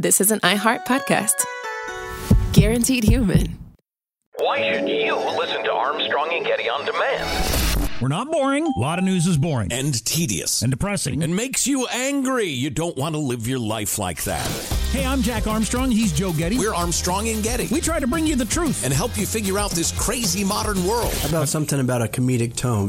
this is an iHeart podcast. Guaranteed human. Why should you listen to Armstrong and Getty on demand? We're not boring. A lot of news is boring. And tedious. And depressing. And makes you angry. You don't want to live your life like that. Hey, I'm Jack Armstrong. He's Joe Getty. We're Armstrong and Getty. We try to bring you the truth. And help you figure out this crazy modern world. How about something about a comedic tone?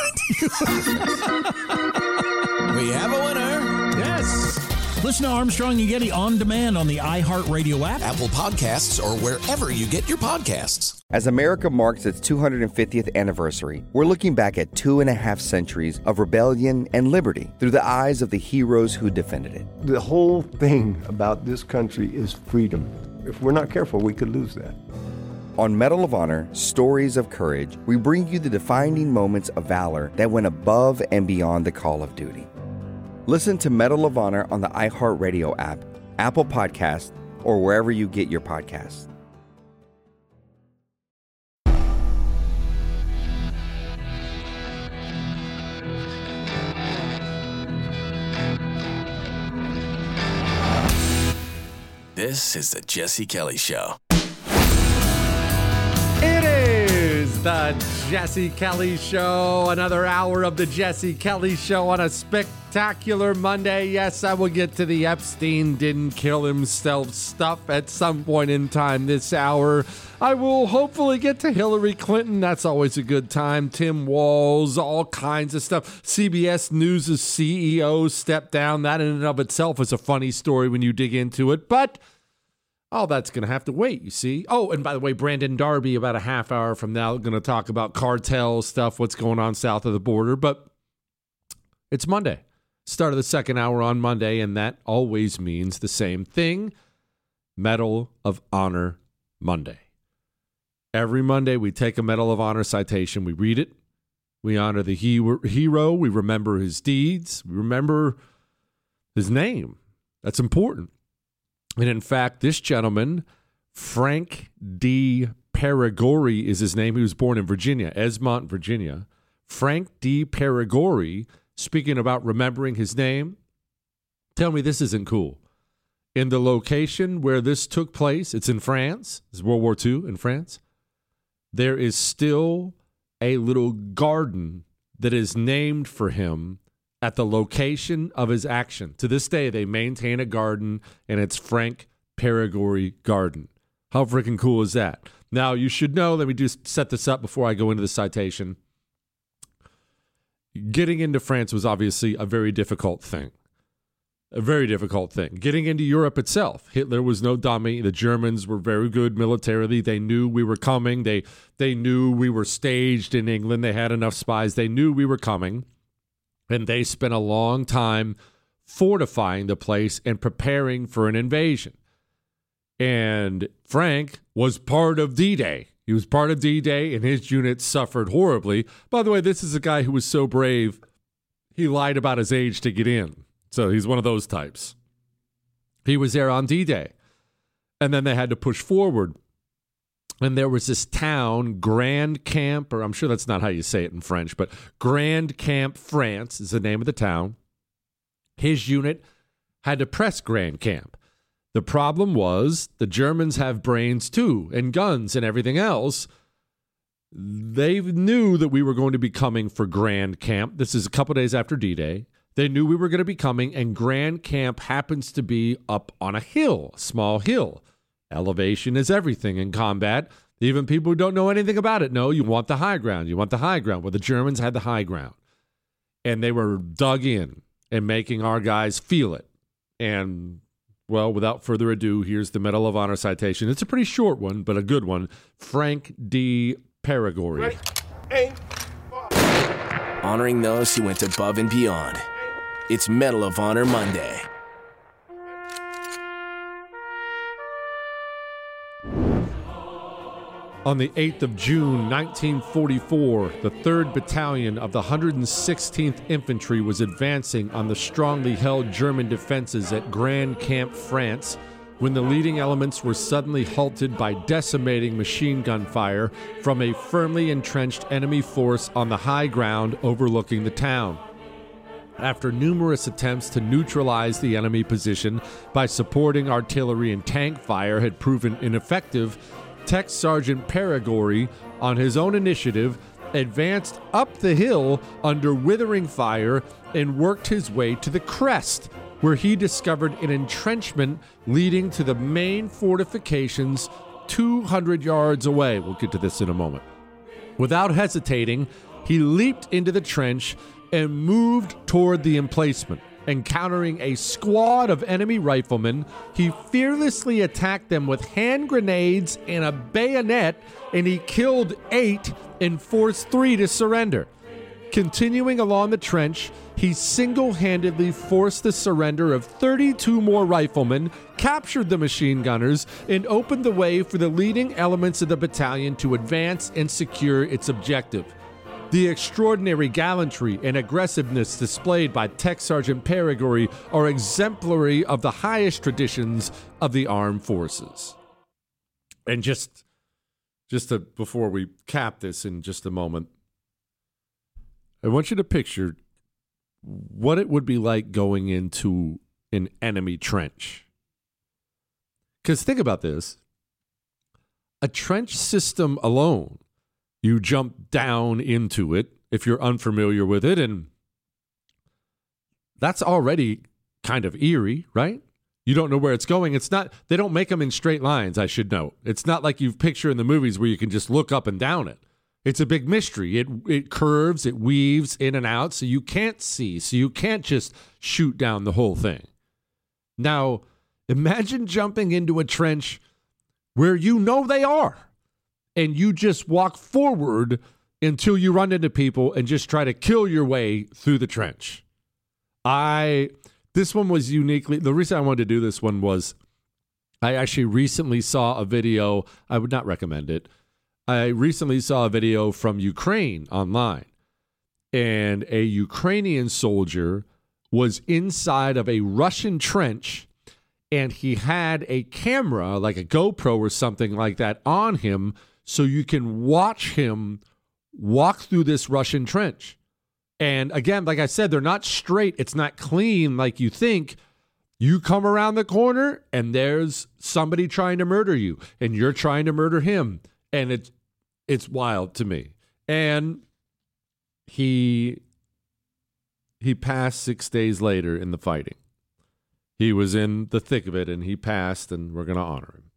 We have a winner. Yes. Listen to Armstrong and Getty on demand on the iHeartRadio app, Apple Podcasts, or wherever you get your podcasts. As America marks its 250th anniversary, we're looking back at 2.5 centuries of rebellion and liberty through the eyes of the heroes who defended it. The whole thing about this country is freedom. If we're not careful, we could lose that. On Medal of Honor, Stories of Courage, we bring you the defining moments of valor that went above and beyond the call of duty. Listen to Medal of Honor on the iHeartRadio app, Apple Podcasts, or wherever you get your podcasts. This is the Jesse Kelly Show. It is the Jesse Kelly Show. Another hour of the Jesse Kelly Show on a spectacular Monday. Yes, I will get to the Epstein didn't kill himself stuff at some point in time this hour. I will hopefully get to Hillary Clinton. That's always a good time. Tim Walz, all kinds of stuff. CBS News' CEO stepped down. That in and of itself is a funny story when you dig into it. But all that's going to have to wait, you see. Oh, and by the way, Brandon Darby, about a half hour from now, going to talk about cartel stuff, what's going on south of the border. But it's Monday. Start of the second hour on Monday, and that always means the same thing. Medal of Honor Monday. Every Monday, we take a Medal of Honor citation. We read it. We honor the hero. We remember his deeds. We remember his name. That's important. And in fact, this gentleman, Frank D. Perigori is his name. He was born in Virginia, Esmont, Virginia. Frank D. Perigori, speaking about remembering his name, tell me this isn't cool. In the location where this took place, it's in France. It's World War II in France. There is still a little garden that is named for him at the location of his action. To this day, they maintain a garden, and it's Frank Perigori Garden. How freaking cool is that? Now, you should know, let me just set this up before I go into the citation. Getting into France was obviously a very difficult thing. A very difficult thing. Getting into Europe itself, Hitler was no dummy. The Germans were very good militarily. They knew we were coming. They knew we were staged in England. They had enough spies. They knew we were coming. And they spent a long time fortifying the place and preparing for an invasion. And Frank was part of D-Day. He was part of D-Day, and his unit suffered horribly. By the way, this is a guy who was so brave, he lied about his age to get in. So he's one of those types. He was there on D-Day. And then they had to push forward. And there was this town, Grand Camp, or I'm sure that's not how you say it in French, but Grand Camp, France is the name of the town. His unit had to press Grand Camp. The problem was the Germans have brains too, and guns and everything else. They knew that we were going to be coming for Grand Camp. This is a couple days after D-Day. They knew we were going to be coming, and Grand Camp happens to be up on a hill, a small hill. Elevation is everything in combat. Even people who don't know anything about it know you want the high ground. You want the high ground. Well, the Germans had the high ground. And they were dug in and making our guys feel it. And, well, without further ado, here's the Medal of Honor citation. It's a pretty short one, but a good one. Frank D. Perigori. Ready? Aim. Honoring those who went above and beyond. It's Medal of Honor Monday. On the 8th of June, 1944, the 3rd Battalion of the 116th Infantry was advancing on the strongly held German defenses at Grand Camp, France, when the leading elements were suddenly halted by decimating machine gun fire from a firmly entrenched enemy force on the high ground overlooking the town. After numerous attempts to neutralize the enemy position by supporting artillery and tank fire had proven ineffective, Tech Sergeant Perigori, on his own initiative, advanced up the hill under withering fire and worked his way to the crest, where he discovered an entrenchment leading to the main fortifications 200 yards away. We'll get to this in a moment. Without hesitating, he leaped into the trench and moved toward the emplacement. Encountering a squad of enemy riflemen, he fearlessly attacked them with hand grenades and a bayonet, and he killed 8 and forced 3 to surrender. Continuing along the trench, he single-handedly forced the surrender of 32 more riflemen, captured the machine gunners, and opened the way for the leading elements of the battalion to advance and secure its objective. The extraordinary gallantry and aggressiveness displayed by Tech Sergeant Perigori are exemplary of the highest traditions of the armed forces. And before we cap this in just a moment, I want you to picture what it would be like going into an enemy trench. Because think about this. A trench system alone, you jump down into it if you're unfamiliar with it, and that's already kind of eerie, right? You don't know where it's going. It's not, they don't make them in straight lines, I should note. It's not like you picture in the movies where you can just look up and down it. It's a big mystery. It curves, it weaves in and out, so you can't see, so you can't just shoot down the whole thing. Now, imagine jumping into a trench where you know they are, and you just walk forward until you run into people and just try to kill your way through the trench. This one was uniquely, the reason I wanted to do this one was I actually recently saw a video. I would not recommend it. I recently saw a video from Ukraine online, and a Ukrainian soldier was inside of a Russian trench, and he had a camera, like a GoPro or something like that, on him, so you can watch him walk through this Russian trench. And again, like I said, they're not straight. It's not clean like you think. You come around the corner and there's somebody trying to murder you and you're trying to murder him. And it's wild to me. And he passed 6 days later in the fighting. He was in the thick of it and he passed, and we're going to honor him.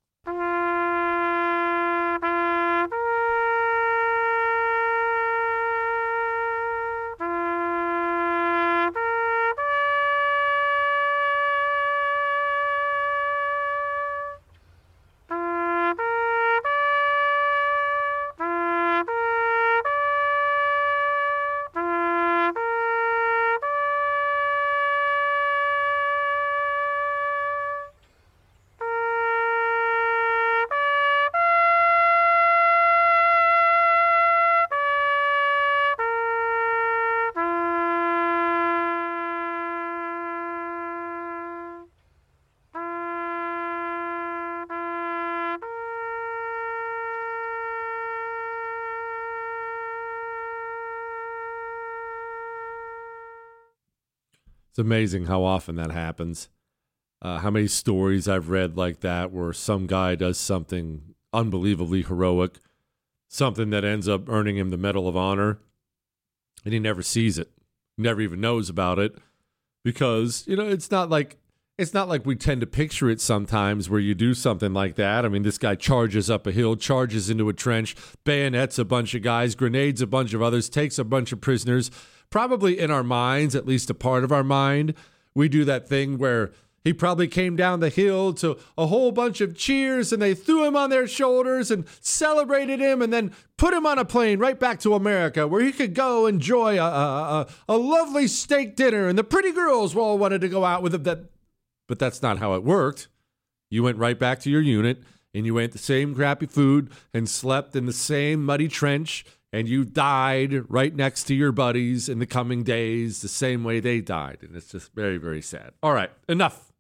It's amazing how often that happens. How many stories I've read like that where some guy does something unbelievably heroic, something that ends up earning him the Medal of Honor, and he never sees it, never even knows about it, because, you know, it's not like we tend to picture it sometimes where you do something like that. I mean, this guy charges up a hill, charges into a trench, bayonets a bunch of guys, grenades a bunch of others, takes a bunch of prisoners. Probably in our minds, at least a part of our mind, we do that thing where he probably came down the hill to a whole bunch of cheers and they threw him on their shoulders and celebrated him and then put him on a plane right back to America where he could go enjoy a lovely steak dinner and the pretty girls all wanted to go out with him. But that's not how it worked. You went right back to your unit and you ate the same crappy food and slept in the same muddy trench, and you died right next to your buddies in the coming days the same way they died. And it's just very, very sad. All right, enough.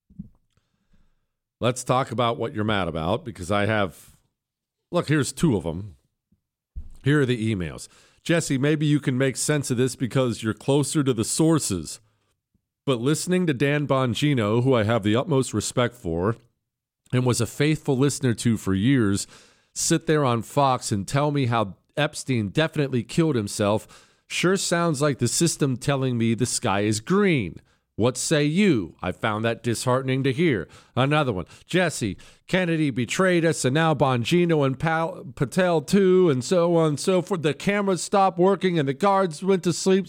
Let's talk about what you're mad about, because I have, look, here's two of them. Here are the emails. Jesse, maybe you can make sense of this because you're closer to the sources. But listening to Dan Bongino, who I have the utmost respect for and was a faithful listener to for years, sit there on Fox and tell me how Epstein definitely killed himself sure sounds like the system telling me the sky is green. What say you? I found that disheartening to hear. Another one. Jesse, Kennedy betrayed us, and now Bongino and Patel too, and so on and so forth. The cameras stopped working, and the guards went to sleep.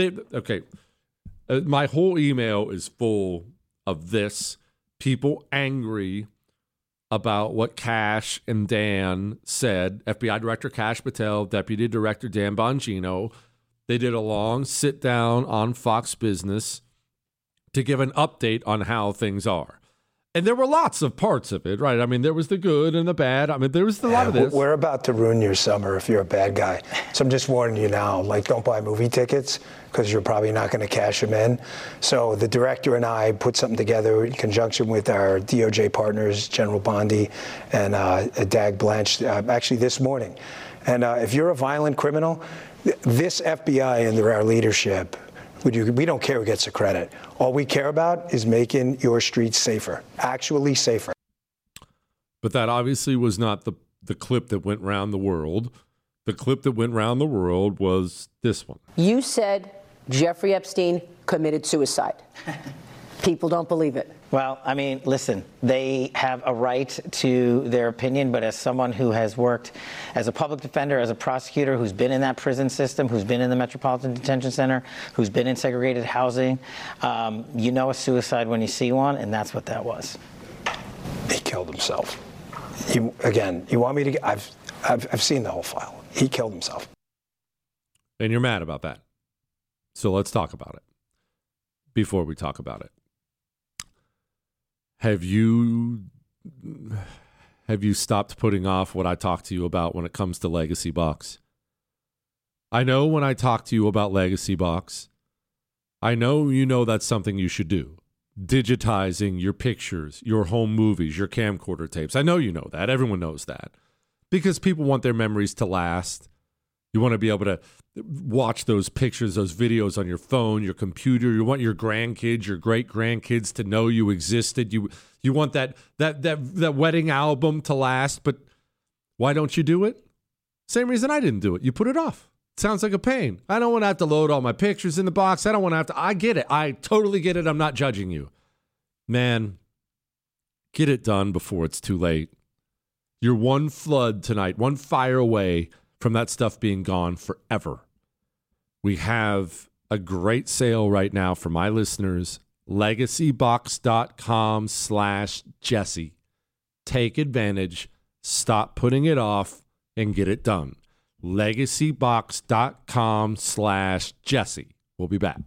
My whole email is full of this. People angry about what Kash and Dan said. FBI Director Kash Patel, Deputy Director Dan Bongino. They did a long sit down on Fox Business to give an update on how things are. And there were lots of parts of it, right? I mean, there was the good and the bad. I mean, there was a lot of this. We're about to ruin your summer if you're a bad guy. So I'm just warning you now, like, don't buy movie tickets because you're probably not going to cash them in. So the director and I put something together in conjunction with our DOJ partners, General Bondi and Dag Blanche, actually this morning. And if you're a violent criminal, this FBI under our leadership, we don't care who gets the credit. All we care about is making your streets safer, actually safer. But that obviously was not the clip that went round the world. The clip that went round the world was this one. You said Jeffrey Epstein committed suicide. People don't believe it. Well, I mean, listen, they have a right to their opinion, but as someone who has worked as a public defender, as a prosecutor, who's been in that prison system, who's been in the Metropolitan Detention Center, who's been in segregated housing, you know a suicide when you see one, and that's what that was. He killed himself. You want me to? I've seen the whole file. He killed himself. And you're mad about that. So let's talk about it. Before we talk about it. Have you stopped putting off what I talk to you about when it comes to Legacy Box? I know when I talk to you about Legacy Box, I know you know that's something you should do. Digitizing your pictures, your home movies, your camcorder tapes. I know you know that. Everyone knows that. Because people want their memories to last. You want to be able to watch those pictures, those videos on your phone, your computer. You want your grandkids, your great-grandkids to know you existed. You want that wedding album to last, but why don't you do it? Same reason I didn't do it. You put it off. It sounds like a pain. I don't want to have to load all my pictures in the box. I don't want to have to. I get it. I totally get it. I'm not judging you. Man, get it done before it's too late. You're one flood tonight, one fire away from that stuff being gone forever. We have a great sale right now for my listeners, legacybox.com/Jesse. Take advantage, stop putting it off, and get it done. legacybox.com/Jesse. We'll be back.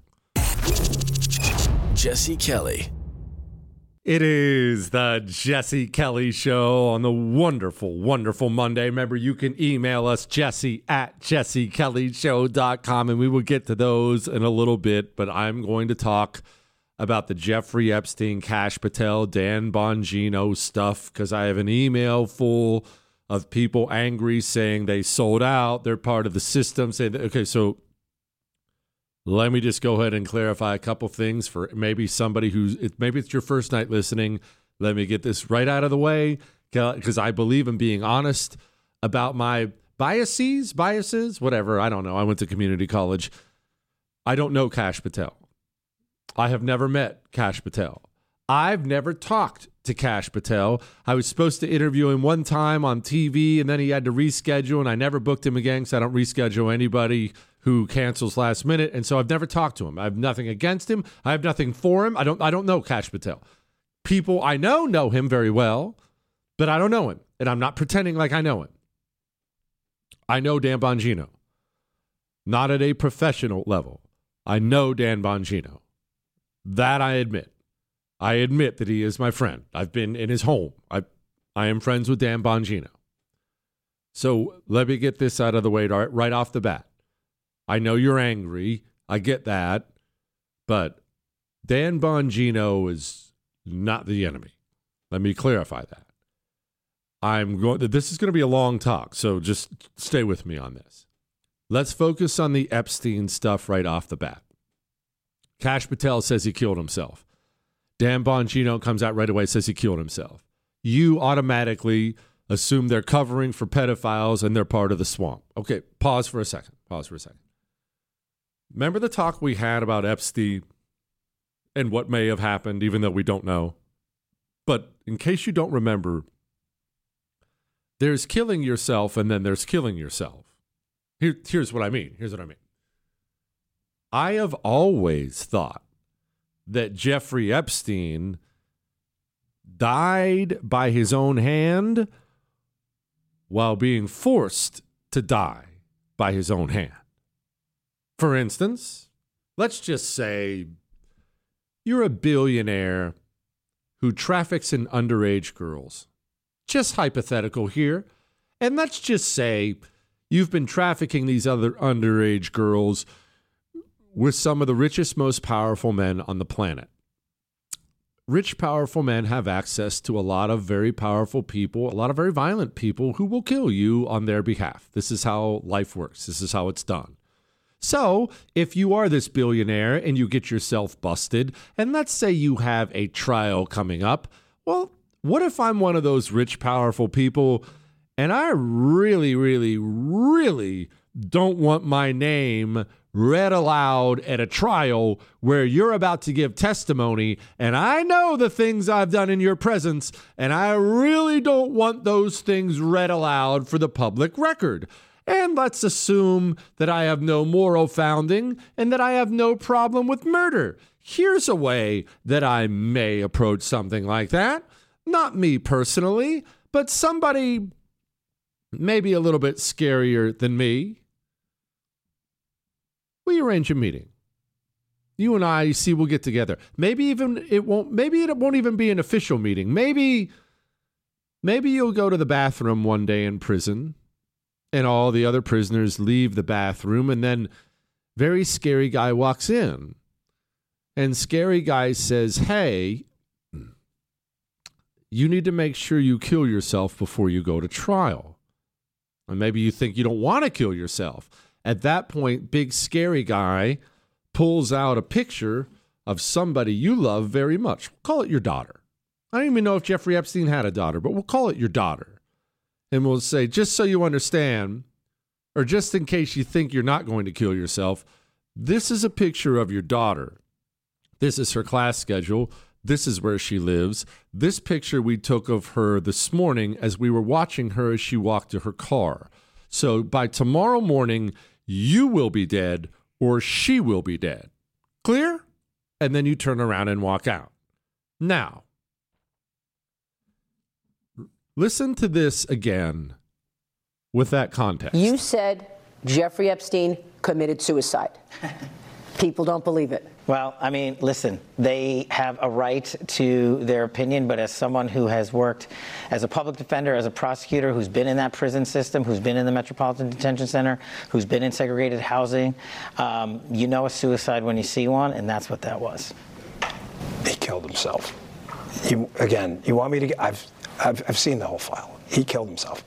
Jesse Kelly. It is the Jesse Kelly Show on the wonderful, wonderful Monday. Remember, you can email us, jesse@jessekellyshow.com, and we will get to those in a little bit. But I'm going to talk about the Jeffrey Epstein, Kash Patel, Dan Bongino stuff because I have an email full of people angry saying they sold out. They're part of the system. Okay, so let me just go ahead and clarify a couple things for maybe somebody maybe it's your first night listening. Let me get this right out of the way because I believe in being honest about my biases, whatever. I don't know. I went to community college. I don't know Kash Patel. I have never met Kash Patel. I've never talked to Kash Patel. I was supposed to interview him one time on TV, and then he had to reschedule, and I never booked him again because I don't reschedule anybody who cancels last minute, and so I've never talked to him. I have nothing against him. I have nothing for him. I don't know Kash Patel. People I know him very well, but I don't know him, and I'm not pretending like I know him. I know Dan Bongino. Not at a professional level. I know Dan Bongino. That I admit. I admit that he is my friend. I've been in his home. I am friends with Dan Bongino. So let me get this out of the way right off the bat. I know you're angry. I get that. But Dan Bongino is not the enemy. Let me clarify that. This is going to be a long talk, so just stay with me on this. Let's focus on the Epstein stuff right off the bat. Kash Patel says he killed himself. Dan Bongino comes out right away, says he killed himself. You automatically assume they're covering for pedophiles and they're part of the swamp. Okay, pause for a second. Remember the talk we had about Epstein and what may have happened, even though we don't know? But in case you don't remember, there's killing yourself and then there's killing yourself. Here's what I mean. I have always thought that Jeffrey Epstein died by his own hand while being forced to die by his own hand. For instance, let's just say you're a billionaire who traffics in underage girls. Just hypothetical here. And let's just say you've been trafficking these other underage girls with some of the richest, most powerful men on the planet. Rich, powerful men have access to a lot of very powerful people, a lot of very violent people who will kill you on their behalf. This is how life works. This is how it's done. So if you are this billionaire and you get yourself busted, and let's say you have a trial coming up, well, what if I'm one of those rich, powerful people and I really, really, really don't want my name read aloud at a trial where you're about to give testimony, and I know the things I've done in your presence, and I really don't want those things read aloud for the public record. And let's assume that I have no moral founding and that I have no problem with murder. Here's a way that I may approach something like that. Not me personally, but somebody maybe a little bit scarier than me. We arrange a meeting. You and I, we'll get together. Maybe it won't even be an official meeting. Maybe you'll go to the bathroom one day in prison and all the other prisoners leave the bathroom, and then very scary guy walks in. And scary guy says, "Hey, you need to make sure you kill yourself before you go to trial." And maybe you think you don't want to kill yourself. At that point, big scary guy pulls out a picture of somebody you love very much. We'll call it your daughter. I don't even know if Jeffrey Epstein had a daughter, but we'll call it your daughter. And we'll say, just so you understand, or just in case you think you're not going to kill yourself, this is a picture of your daughter. This is her class schedule. This is where she lives. This picture we took of her this morning as we were watching her as she walked to her car. So by tomorrow morning, you will be dead or she will be dead. Clear? And then you turn around and walk out. Now, listen to this again with that context. You said Jeffrey Epstein committed suicide. People don't believe it. Well, I mean, listen, they have a right to their opinion, but as someone who has worked as a public defender, as a prosecutor, who's been in that prison system, who's been in the Metropolitan Detention Center, who's been in segregated housing, you know a suicide when you see one, and that's what that was. He killed himself. You want me to? I've seen the whole file. He killed himself.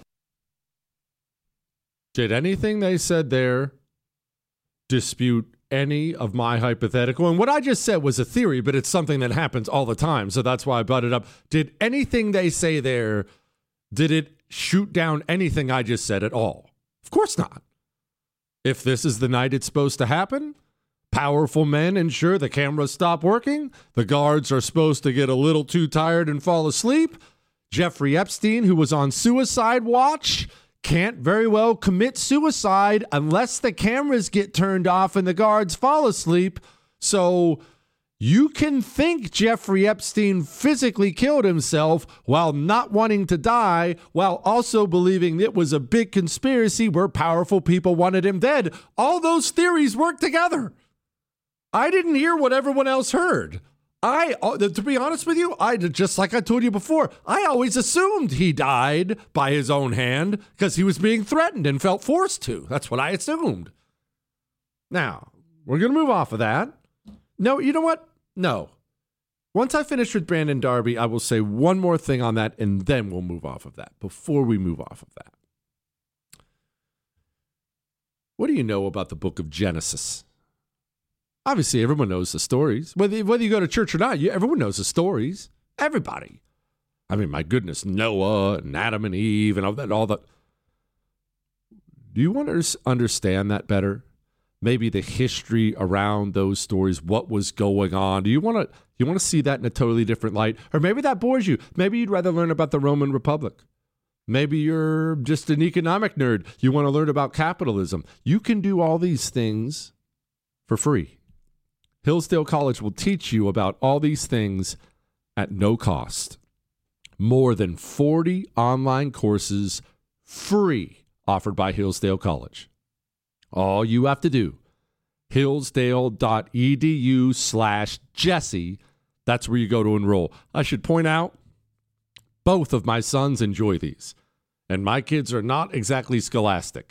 Did anything they said there dispute any of my hypothetical? And what I just said was a theory, but it's something that happens all the time, so that's why I brought it up. Did anything they say there, did it shoot down anything I just said at all? Of course not. If this is the night it's supposed to happen, powerful men ensure the cameras stop working, the guards are supposed to get a little too tired and fall asleep, Jeffrey Epstein, who was on suicide watch, can't very well commit suicide unless the cameras get turned off and the guards fall asleep. So you can think Jeffrey Epstein physically killed himself while not wanting to die, while also believing it was a big conspiracy where powerful people wanted him dead. All those theories work together. I didn't hear what everyone else heard. To be honest with you, just like I told you before, I always assumed he died by his own hand because he was being threatened and felt forced to. That's what I assumed. Now, we're going to move off of that. No, you know what? No. Once I finish with Brandon Darby, I will say one more thing on that, and then we'll move off of that. Before we move off of that, What do you know about the book of Genesis? Obviously, everyone knows the stories. Whether you go to church or not, everyone knows the stories. Everybody. I mean, my goodness, Noah and Adam and Eve and all that. Do you want to understand that better? Maybe the history around those stories, what was going on. Do you want to see that in a totally different light? Or maybe that bores you. Maybe you'd rather learn about the Roman Republic. Maybe you're just an economic nerd. You want to learn about capitalism. You can do all these things for free. Hillsdale College will teach you about all these things at no cost. More than 40 online courses free offered by Hillsdale College. All you have to do, hillsdale.edu/Jesse. That's where you go to enroll. I should point out, both of my sons enjoy these, and my kids are not exactly scholastic.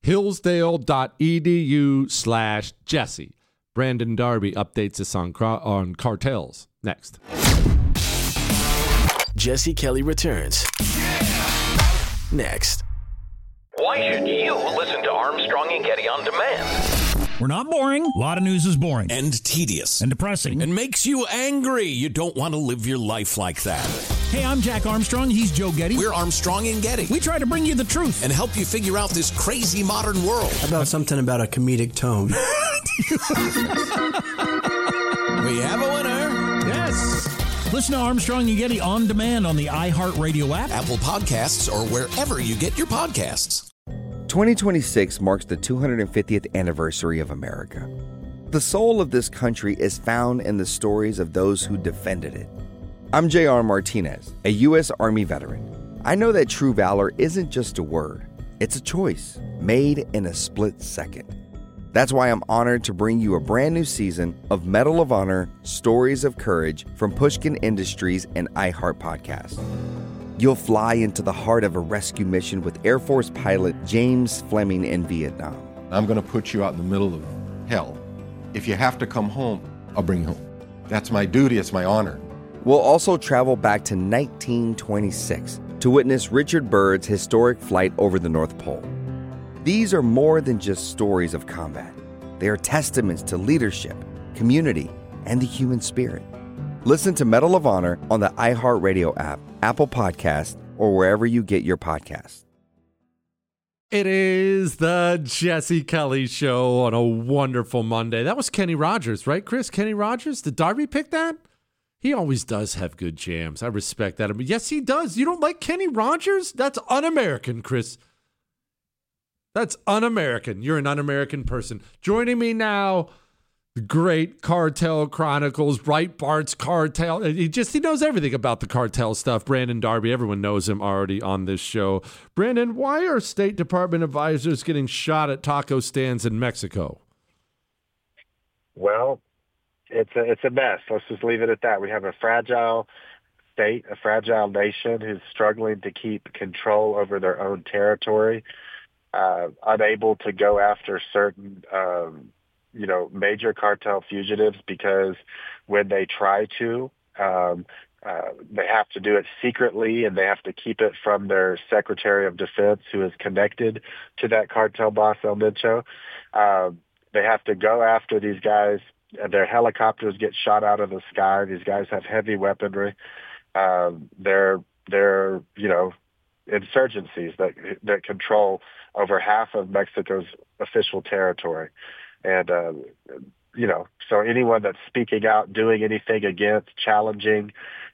Hillsdale.edu/Jesse. Brandon Darby updates us on cartels next. Jesse Kelly returns next. Why should you listen to Armstrong and Getty on demand? We're not boring. A lot of news is boring. And tedious. And depressing. And makes you angry. You don't want to live your life like that. Hey, I'm Jack Armstrong. He's Joe Getty. We're Armstrong and Getty. We try to bring you the truth. And help you figure out this crazy modern world. How about something about a comedic tone? We have a winner. Yes. Listen to Armstrong and Getty on demand on the iHeartRadio app, Apple Podcasts, or wherever you get your podcasts. 2026 marks the 250th anniversary of America. The soul of this country is found in the stories of those who defended it. I'm J.R. Martinez, a U.S. Army veteran. I know that true valor isn't just a word. It's a choice made in a split second. That's why I'm honored to bring you a brand new season of Medal of Honor Stories of Courage from Pushkin Industries and iHeart Podcast. You'll fly into the heart of a rescue mission with Air Force pilot James Fleming in Vietnam. I'm going to put you out in the middle of hell. If you have to come home, I'll bring you home. That's my duty. It's my honor. We'll also travel back to 1926 to witness Richard Byrd's historic flight over the North Pole. These are more than just stories of combat. They are testaments to leadership, community, and the human spirit. Listen to Medal of Honor on the iHeartRadio app, Apple Podcasts, or wherever you get your podcasts. It is the Jesse Kelly Show on a wonderful Monday. That was Kenny Rogers, right, Chris? Kenny Rogers? Did Darby pick that? He always does have good jams. I respect that. But yes, he does. You don't like Kenny Rogers? That's un-American, Chris. That's un-American. You're an un-American person. Joining me now, the great Cartel Chronicles, Breitbart's Cartel. He knows everything about the cartel stuff. Brandon Darby, everyone knows him already on this show. Brandon, why are State Department advisors getting shot at taco stands in Mexico? Well, it's a mess. Let's just leave it at that. We have a fragile state, a fragile nation who's struggling to keep control over their own territory. Unable to go after certain, major cartel fugitives because when they try to, they have to do it secretly and they have to keep it from their Secretary of Defense, who is connected to that cartel boss, El Mencho. They have to go after these guys. Their helicopters get shot out of the sky. These guys have heavy weaponry. They're insurgencies that control over half of Mexico's official territory. And, so anyone that's speaking out, doing anything against, challenging,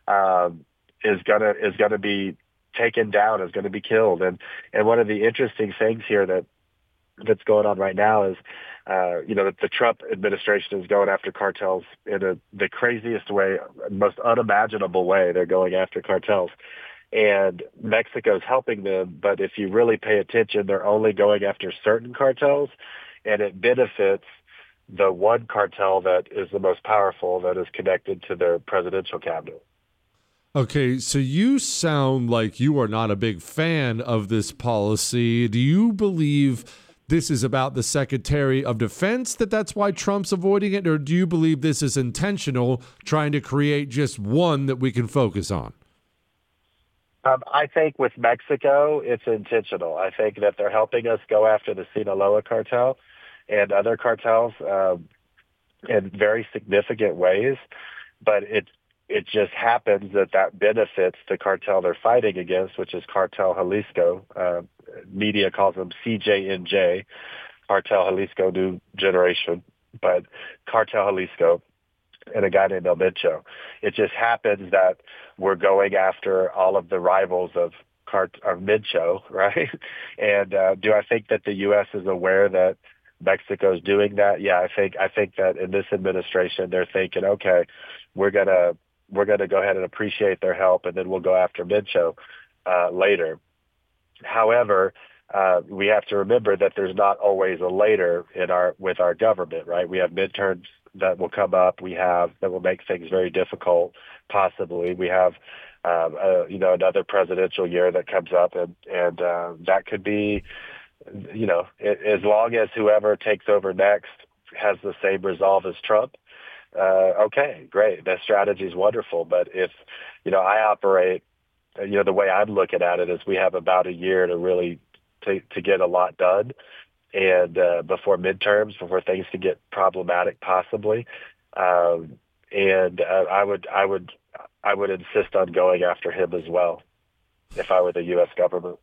is gonna be taken down, is gonna be killed. And one of the interesting things here that's going on right now is, that the Trump administration is going after cartels in the craziest way, most unimaginable way. They're going after cartels. And Mexico's helping them, but if you really pay attention, they're only going after certain cartels, and it benefits the one cartel that is the most powerful, that is connected to their presidential cabinet. Okay, so you sound like you are not a big fan of this policy. Do you believe this is about the Secretary of Defense, that's why Trump's avoiding it, or do you believe this is intentional, trying to create just one that we can focus on? I think with Mexico, it's intentional. I think that they're helping us go after the Sinaloa cartel and other cartels in very significant ways, but it just happens that benefits the cartel they're fighting against, which is Cartel Jalisco. Media calls them CJNJ, Cartel Jalisco New Generation, but Cartel Jalisco and a guy named El Mencho. It just happens that we're going after all of the rivals of Mencho, right? And do I think that the U.S. is aware that Mexico's doing that? Yeah, I think that in this administration they're thinking, okay, we're gonna go ahead and appreciate their help, and then we'll go after Mencho later. However, we have to remember that there's not always a later with our government, right? We have midterms that will come up. We have that will make things very difficult. Possibly, we have another presidential year that comes up, and that could be, as long as whoever takes over next has the same resolve as Trump. Okay, great. That strategy is wonderful. But if, I operate, the way I'm looking at it is we have about a year to really to get a lot done, and before midterms, before things could get problematic, possibly. And I would insist on going after him as well, if I were the U.S. government.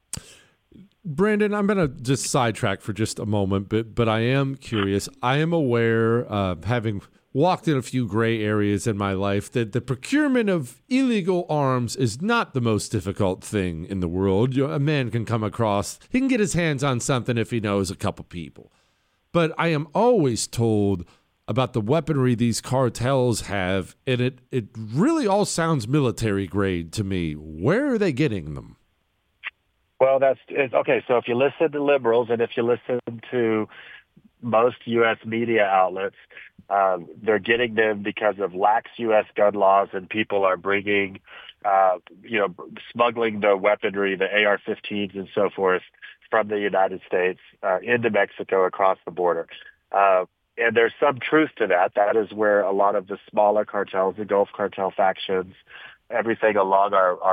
Brandon, I'm going to just sidetrack for just a moment, but I am curious. I am aware, having walked in a few gray areas in my life, that the procurement of illegal arms is not the most difficult thing in the world. A man can come across, he can get his hands on something if he knows a couple people. But I am always told about the weaponry these cartels have, and it really all sounds military grade to me. Where are they getting them? Well, okay. So if you listen to liberals and if you listen to most U.S. media outlets, they're getting them because of lax U.S. gun laws, and people are bringing, smuggling the weaponry, the AR-15s and so forth, from the United States into Mexico across the border. And there's some truth to that. That is where a lot of the smaller cartels, the Gulf cartel factions, everything along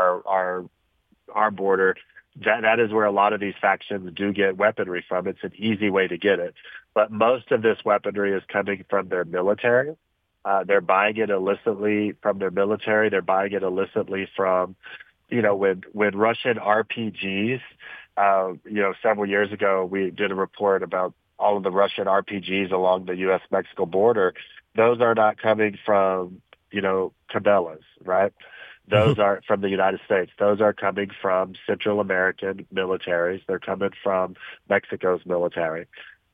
our border, that is where a lot of these factions do get weaponry from. It's an easy way to get it. But most of this weaponry is coming from their military. They're buying it illicitly from their military. They're buying it illicitly from, when Russian RPGs, several years ago, we did a report about all of the Russian RPGs along the U.S.-Mexico border. Those are not coming from, Cabela's, right? Those are from the United States. Those are coming from Central American militaries. They're coming from Mexico's military.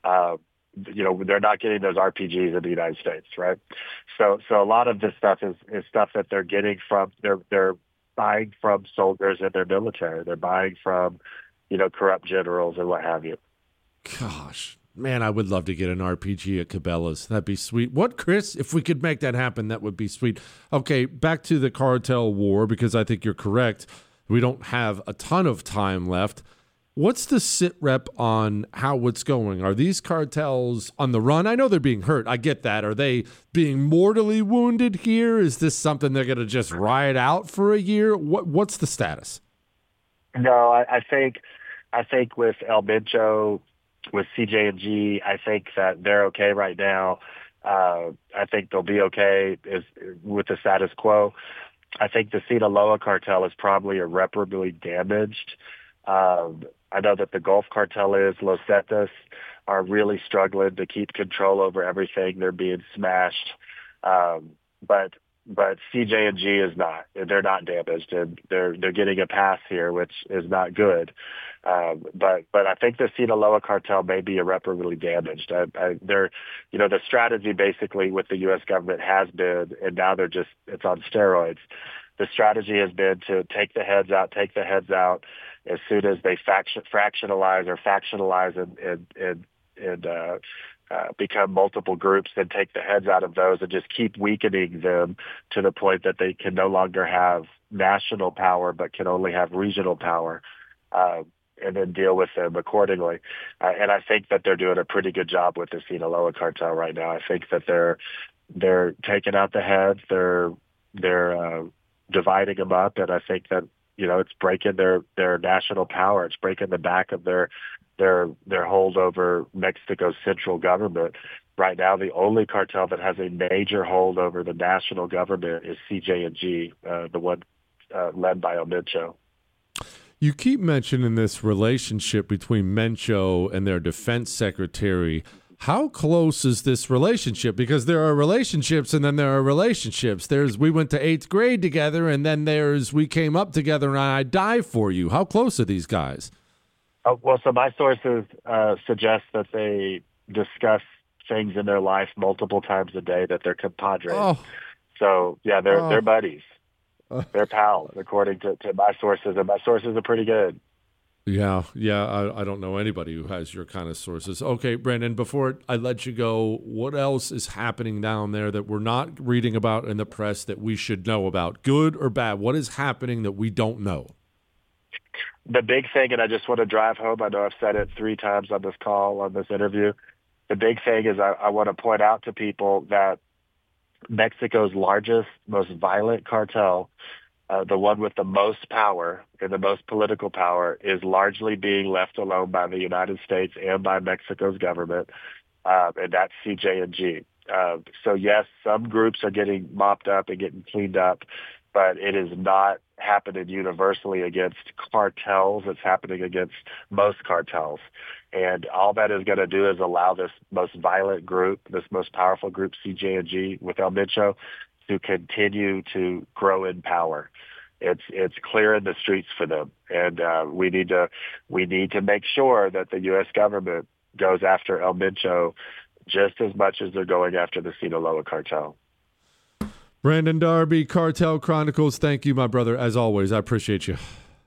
They're not getting those RPGs in the United States, right? So a lot of this stuff is stuff that they're getting from, they're buying from soldiers in their military. They're buying from, corrupt generals and what have you. Gosh, man, I would love to get an RPG at Cabela's. That'd be sweet. What, Chris? If we could make that happen, that would be sweet. Okay, back to the cartel war, because I think you're correct. We don't have a ton of time left. What's the sit rep on how it's going? Are these cartels on the run? I know they're being hurt. I get that. Are they being mortally wounded here? Is this something they're going to just ride out for a year? What's the status? No, I think with El Mencho, with CJ&G, I think that they're okay right now. I think they'll be okay with the status quo. I think the Sinaloa cartel is probably irreparably damaged. I know that the Gulf cartel Los Zetas are really struggling to keep control over everything. They're being smashed. But CJ&G is not. They're not damaged, and they're getting a pass here, which is not good. But I think the Sinaloa cartel may be irreparably damaged. The strategy basically with the U.S. government has been, and now it's on steroids. The strategy has been to take the heads out as soon as they fractionalize and become multiple groups, then take the heads out of those and just keep weakening them to the point that they can no longer have national power but can only have regional power, and then deal with them accordingly. And I think that they're doing a pretty good job with the Sinaloa cartel right now. I think that they're taking out the heads, they're dividing them up, and I think that it's breaking their national power. It's breaking the back of their hold over Mexico's central government. Right now, the only cartel that has a major hold over the national government is CJ&G, the one led by El Mencho. You keep mentioning this relationship between Mencho and their defense secretary. How close is this relationship? Because there are relationships and then there are relationships. We went to 8th grade together, and then we came up together and I die for you. How close are these guys? So my sources suggest that they discuss things in their life multiple times a day, that they're compadres. Oh. So, yeah, they're buddies. They're pals, according to my sources, and my sources are pretty good. Yeah. I don't know anybody who has your kind of sources. Okay, Brandon, before I let you go, what else is happening down there that we're not reading about in the press that we should know about, good or bad? What is happening that we don't know? The big thing, and I just want to drive home, I know I've said it 3 times on this call, on this interview, the big thing is I want to point out to people that Mexico's largest, most violent cartel, the one with the most power and the most political power, is largely being left alone by the United States and by Mexico's government, and that's CJ&G. So, yes, some groups are getting mopped up and getting cleaned up, but it is not happening universally against cartels. It's happening against most cartels. And all that is going to do is allow this most violent group, this most powerful group, CJ&G, with El Mencho, to continue to grow in power. It's clear in the streets for them, and we need to make sure that the U.S. government goes after El Mencho just as much as they're going after the Sinaloa cartel. Brandon Darby, Cartel Chronicles. Thank you, my brother. As always, I appreciate you.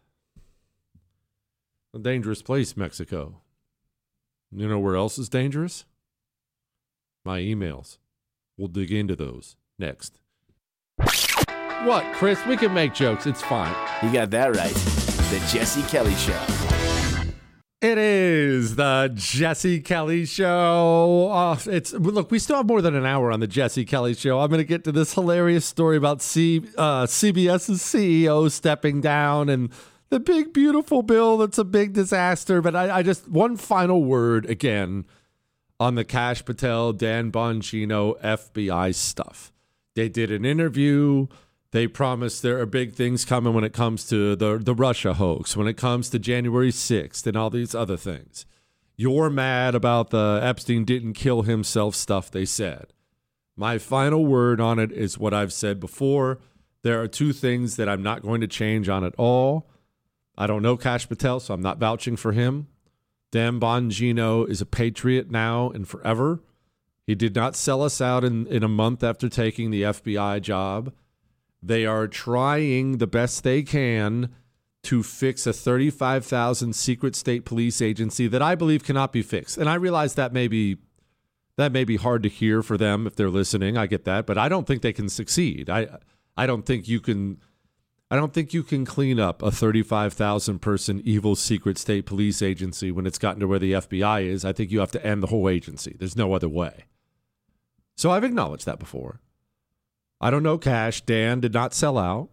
A dangerous place, Mexico. You know where else is dangerous? My emails. We'll dig into those next. What, Chris? We can make jokes. It's fine. You got that right. The Jesse Kelly Show. It is the Jesse Kelly Show. Look, we still have more than an hour on the Jesse Kelly Show. I'm going to get to this hilarious story about CBS's CEO stepping down and the big, beautiful bill that's a big disaster. But I just, one final word again on the Kash Patel, Dan Bongino, FBI stuff. They did an interview. They promised there are big things coming when it comes to the Russia hoax, when it comes to January 6th and all these other things. You're mad about the Epstein didn't kill himself stuff they said. My final word on it is what I've said before. There are 2 things that I'm not going to change on at all. I don't know Kash Patel, so I'm not vouching for him. Dan Bongino is a patriot now and forever. He did not sell us out in a month after taking the FBI job. They are trying the best they can to fix a 35,000 secret state police agency that I believe cannot be fixed. And I realize that may be hard to hear for them if they're listening. I get that, but I don't think they can succeed. I don't think you can clean up a 35,000 person evil secret state police agency when it's gotten to where the FBI is. I think you have to end the whole agency. There's no other way. So I've acknowledged that before. I don't know Kash. Dan did not sell out.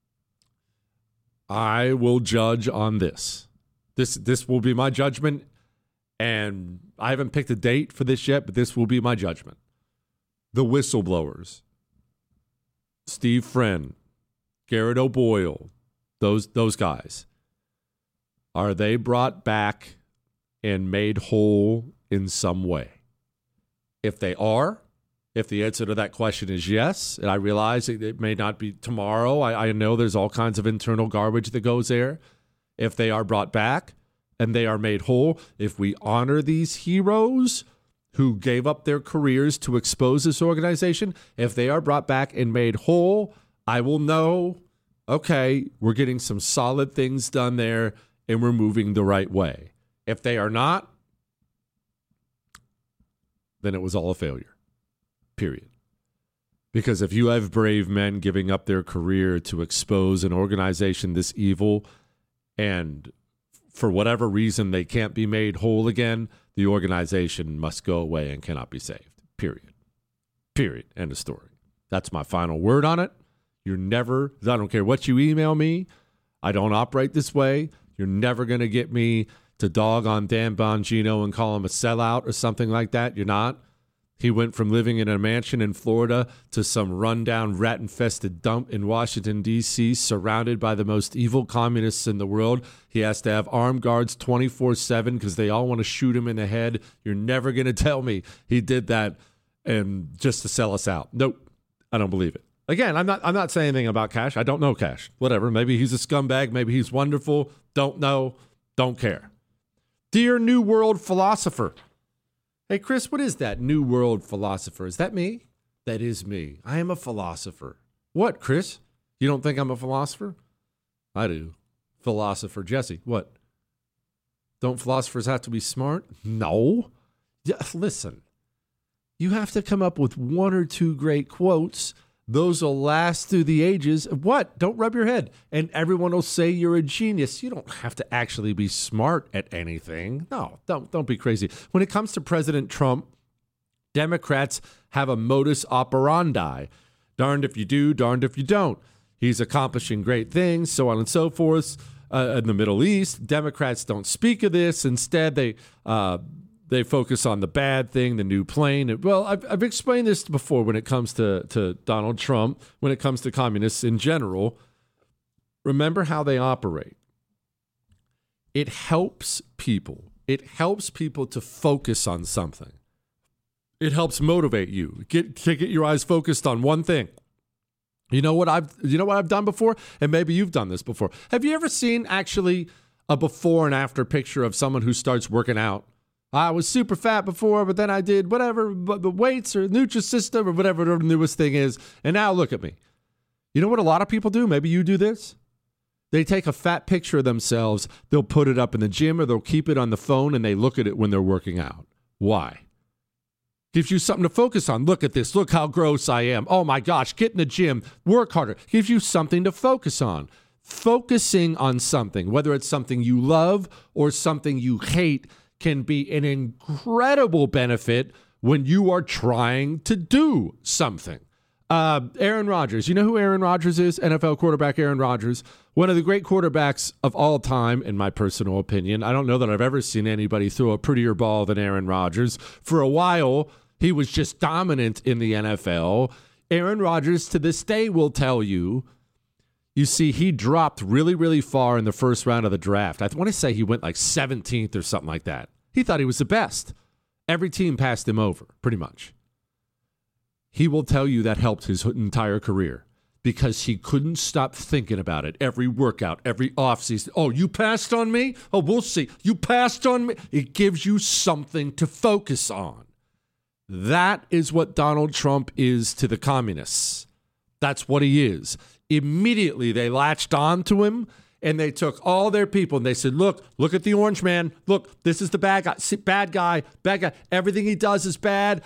I will judge on this. This will be my judgment, and I haven't picked a date for this yet, but this will be my judgment. The whistleblowers, Steve Friend, Garrett O'Boyle, those guys, are they brought back and made whole in some way? If they are, if the answer to that question is yes, and I realize it may not be tomorrow, I know there's all kinds of internal garbage that goes there. If they are brought back and they are made whole, if we honor these heroes who gave up their careers to expose this organization, if they are brought back and made whole, I will know, okay, we're getting some solid things done there and we're moving the right way. If they are not, then it was all a failure. Period. Because if you have brave men giving up their career to expose an organization this evil, and for whatever reason they can't be made whole again, the organization must go away and cannot be saved. Period. Period. End of story. That's my final word on it. You're never, I don't care what you email me, I don't operate this way. You're never going to get me to dog on Dan Bongino and call him a sellout or something like that. You're not. He went from living in a mansion in Florida to some rundown, rat-infested dump in Washington, D.C., surrounded by the most evil communists in the world. He has to have armed guards 24/7 because they all want to shoot him in the head. You're never going to tell me he did that and just to sell us out. Nope, I don't believe it. Again, I'm not saying anything about Kash. I don't know Kash. Whatever. Maybe he's a scumbag. Maybe he's wonderful. Don't know. Don't care. Dear New World Philosopher. Hey, Chris, what is that New World Philosopher? Is that me? That is me. I am a philosopher. What, Chris? You don't think I'm a philosopher? I do. Philosopher Jesse. What? Don't philosophers have to be smart? No. Yeah, listen, you have to come up with one or two great quotes. Those will last through the ages. What? Don't rub your head. And everyone will say you're a genius. You don't have to actually be smart at anything. No, don't be crazy. When it comes to President Trump, Democrats have a modus operandi. Darned if you do, darned if you don't. He's accomplishing great things, so on and so forth. In the Middle East, Democrats don't speak of this. Instead, they focus on the bad thing, the new plane. Well, I've explained this before when it comes to Donald Trump, when it comes to communists in general. Remember how they operate. It helps people. It helps people to focus on something. It helps motivate you. Get your eyes focused on one thing. You know what I've done before? And maybe you've done this before. Have you ever seen actually a before and after picture of someone who starts working out? I was super fat before, but then I did whatever, the weights or Nutrisystem or whatever the newest thing is. And now look at me. You know what a lot of people do? Maybe you do this. They take a fat picture of themselves. They'll put it up in the gym or they'll keep it on the phone and they look at it when they're working out. Why? Gives you something to focus on. Look at this. Look how gross I am. Oh my gosh, get in the gym. Work harder. Gives you something to focus on. Focusing on something, whether it's something you love or something you hate, can be an incredible benefit when you are trying to do something. Aaron Rodgers. You know who Aaron Rodgers is? NFL quarterback Aaron Rodgers. One of the great quarterbacks of all time, in my personal opinion. I don't know that I've ever seen anybody throw a prettier ball than Aaron Rodgers. For a while, he was just dominant in the NFL. Aaron Rodgers, to this day, will tell you, you see, he dropped really, really far in the first round of the draft. I want to say he went like 17th or something like that. He thought he was the best. Every team passed him over, pretty much. He will tell you that helped his entire career because he couldn't stop thinking about it. Every workout, every offseason. Oh, you passed on me? Oh, we'll see. You passed on me? It gives you something to focus on. That is what Donald Trump is to the communists. That's what he is. Immediately, they latched on to him, and they took all their people, and they said, look at the orange man. Look, this is the bad guy. Everything he does is bad.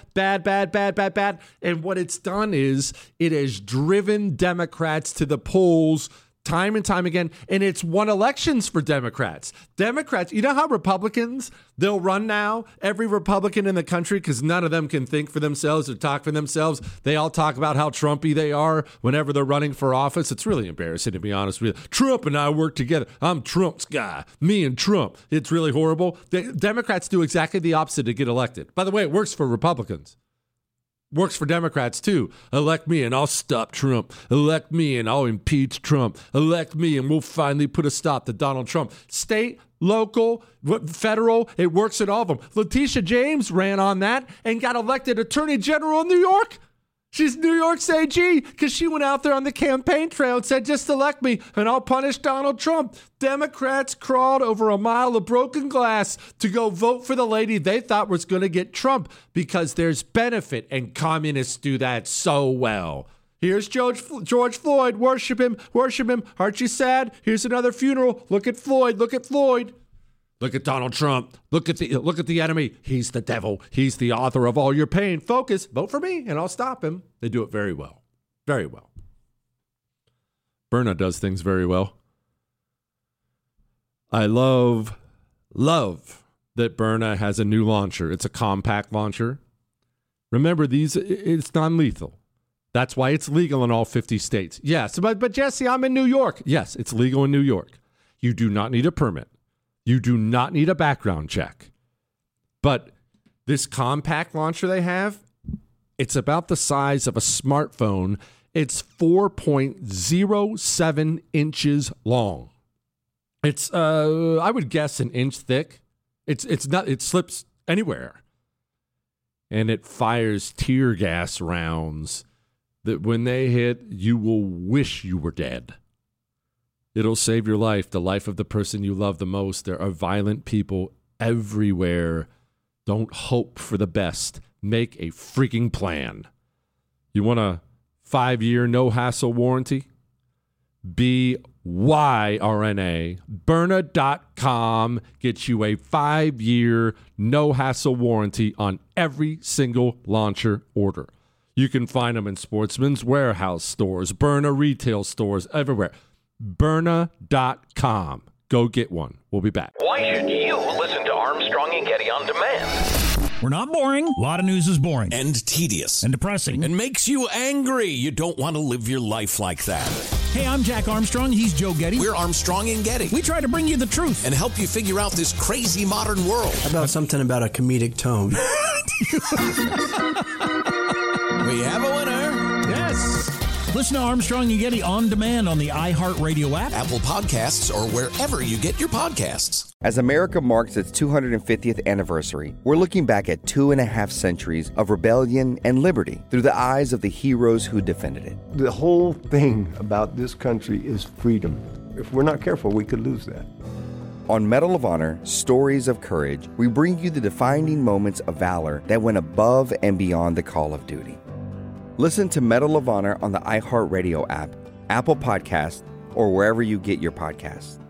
And what it's done is it has driven Democrats to the polls time and time again, and it's won elections for Democrats. Democrats, you know how Republicans, they'll run now? Every Republican in the country, because none of them can think for themselves or talk for themselves, they all talk about how Trumpy they are whenever they're running for office. It's really embarrassing, to be honest with you. Trump and I work together. I'm Trump's guy. Me and Trump. It's really horrible. Democrats do exactly the opposite to get elected. By the way, it works for Republicans. Works for Democrats, too. Elect me and I'll stop Trump. Elect me and I'll impeach Trump. Elect me and we'll finally put a stop to Donald Trump. State, local, federal, it works at all of them. Letitia James ran on that and got elected Attorney General in New York. She's New York's AG because she went out there on the campaign trail and said, just elect me and I'll punish Donald Trump. Democrats crawled over a mile of broken glass to go vote for the lady they thought was going to get Trump because there's benefit, and communists do that so well. Here's George Floyd. Worship him. Aren't you sad? Here's another funeral. Look at Floyd. Look at Donald Trump. Look at the enemy. He's the devil. He's the author of all your pain. Focus. Vote for me, and I'll stop him. They do it very well. Very well. Berna does things very well. I love that Berna has a new launcher. It's a compact launcher. Remember, it's non-lethal. That's why it's legal in all 50 states. Yes, but Jesse, I'm in New York. Yes, it's legal in New York. You do not need a permit. You do not need a background check. But this compact launcher they have, it's about the size of a smartphone. It's 4.07 inches long. It's, I would guess, an inch thick. It's not. It slips anywhere. And it fires tear gas rounds that when they hit, you will wish you were dead. It'll save your life, the life of the person you love the most. There are violent people everywhere. Don't hope for the best. Make a freaking plan. You want a 5-year no-hassle warranty? BYRNA. Byrna.com gets you a 5-year no-hassle warranty on every single launcher order. You can find them in Sportsman's Warehouse stores, Byrna retail stores, everywhere. Byrna.com. Go get one. We'll be back. Why should you listen to Armstrong and Getty on demand? We're not boring. A lot of news is boring. And tedious. And depressing. And makes you angry. You don't want to live your life like that. Hey, I'm Jack Armstrong. He's Joe Getty. We're Armstrong and Getty. We try to bring you the truth. And help you figure out this crazy modern world. How about something about a comedic tone? We have a winner. Yes. Listen to Armstrong and Getty on demand on the iHeartRadio app, Apple Podcasts, or wherever you get your podcasts. As America marks its 250th anniversary, we're looking back at 2.5 centuries of rebellion and liberty through the eyes of the heroes who defended it. The whole thing about this country is freedom. If we're not careful, we could lose that. On Medal of Honor, Stories of Courage, we bring you the defining moments of valor that went above and beyond the call of duty. Listen to Medal of Honor on the iHeartRadio app, Apple Podcasts, or wherever you get your podcasts.